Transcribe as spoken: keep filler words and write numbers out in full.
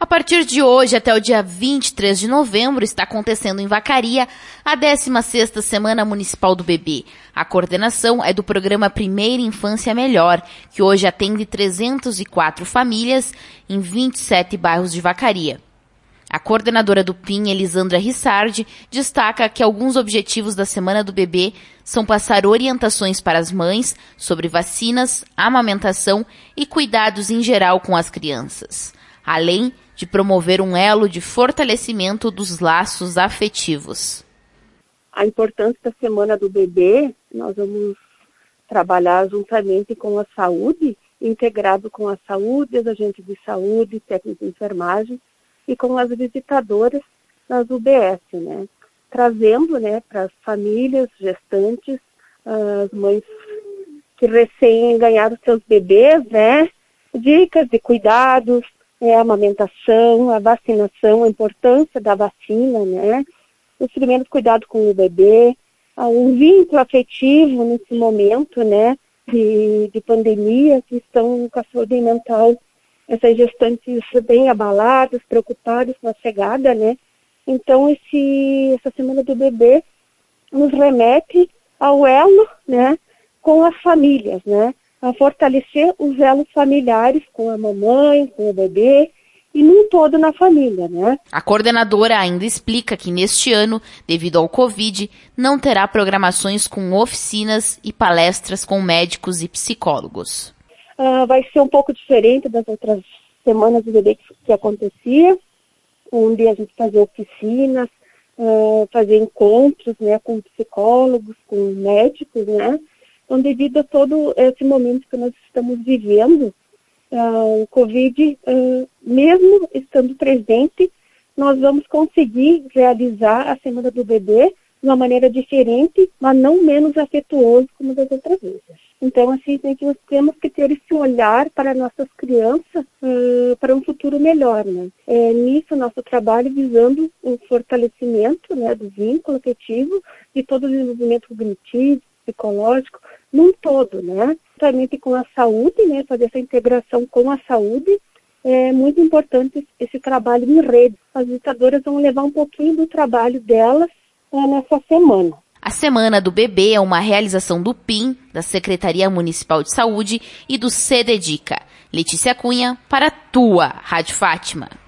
A partir de hoje até o dia vinte e três de novembro está acontecendo em Vacaria a décima sexta Semana Municipal do Bebê. A coordenação é do programa Primeira Infância Melhor, que hoje atende trezentas e quatro famílias em vinte e sete bairros de Vacaria. A coordenadora do P I M, Elisandra Rissardi, destaca que alguns objetivos da Semana do Bebê são passar orientações para as mães sobre vacinas, amamentação e cuidados em geral com as crianças, além de promover um elo de fortalecimento dos laços afetivos. A importância da Semana do Bebê, nós vamos trabalhar juntamente com a saúde, integrado com a saúde, os agentes de saúde, técnicos de enfermagem, e com as visitadoras nas U B S, né? Trazendo, né, para as famílias gestantes, as mães que recém ganharam seus bebês, né, dicas de cuidados, é, a amamentação, a vacinação, a importância da vacina, né, os primeiros cuidados com o bebê, um vínculo afetivo nesse momento, né, de, de pandemia, que estão com a saúde mental, essas gestantes bem abaladas, preocupadas com a chegada, né? Então, esse, essa Semana do Bebê nos remete ao elo, né, com as famílias, né? A fortalecer os elos familiares com a mamãe, com o bebê e num todo na família, né? A coordenadora ainda explica que neste ano, devido ao Covid, não terá programações com oficinas e palestras com médicos e psicólogos. Uh, vai ser um pouco diferente das outras semanas do bebê que, que acontecia, onde a gente fazia oficinas, uh, fazia encontros, né, com psicólogos, com médicos, né? Então, devido a todo esse momento que nós estamos vivendo, uh, o Covid, uh, mesmo estando presente, nós vamos conseguir realizar a Semana do Bebê de uma maneira diferente, mas não menos afetuoso como das outras vezes. Então, assim, nós temos que ter esse olhar para nossas crianças, uh, para um futuro melhor, né? É, nisso, nosso trabalho visando o fortalecimento, né, do vínculo afetivo, de todo o desenvolvimento cognitivo, psicológico, num todo, né? Justamente com a saúde, né, fazer essa integração com a saúde, é muito importante esse trabalho em rede. As visitadoras vão levar um pouquinho do trabalho delas nessa semana. A Semana do Bebê é uma realização do P I M, da Secretaria Municipal de Saúde e do C D D I C A. Letícia Cunha, para a tua Rádio Fátima.